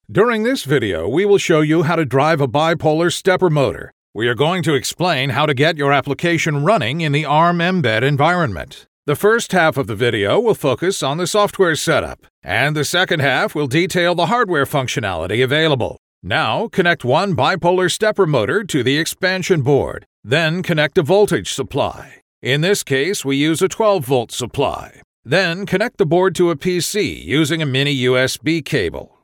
During this video, we will show you how to drive a bipolar stepper motor. We are going to explain how to get your application running in the ARM Mbed environment. The first half of the video will focus on the software setup, and the second half will detail the hardware functionality available. Now, connect one bipolar stepper motor to the expansion board, then connect a voltage supply. In this case, we use a 12-volt supply. Then connect the board to a PC using a mini USB cable.